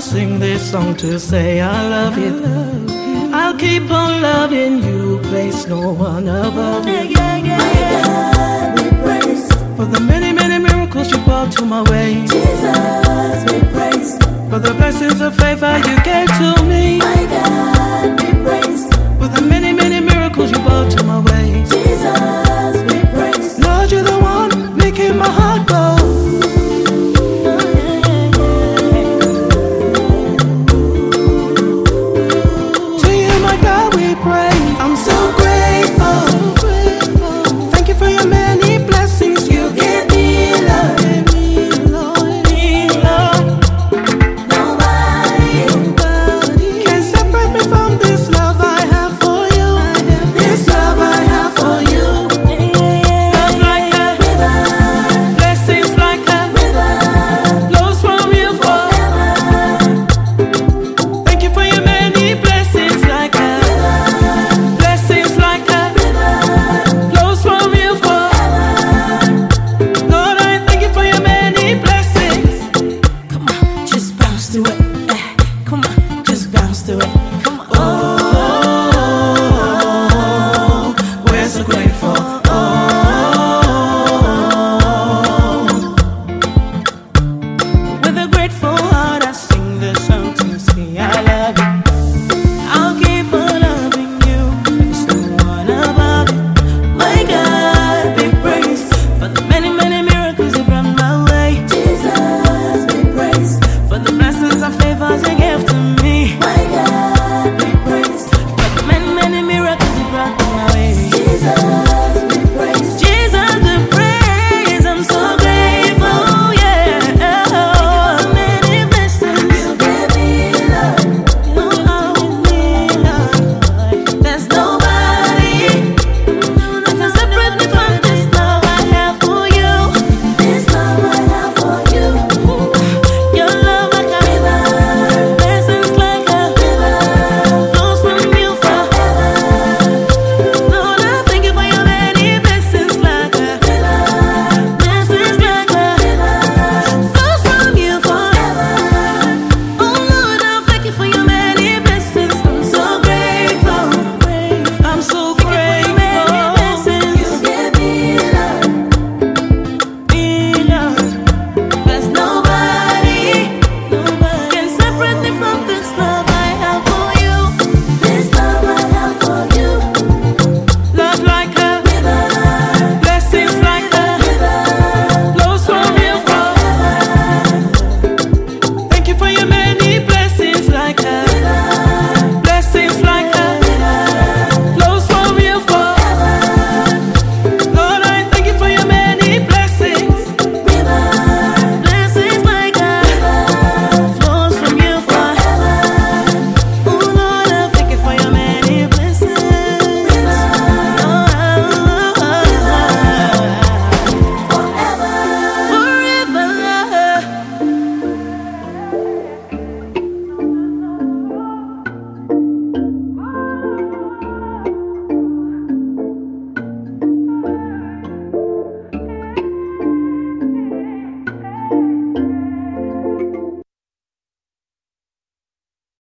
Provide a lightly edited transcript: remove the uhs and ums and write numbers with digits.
sing this song to say I love you. I'll keep on loving you, place no one above you. God, we praise. For the many, many miracles you brought to my way. Jesus, we praise. For the blessings of favor you gave to me.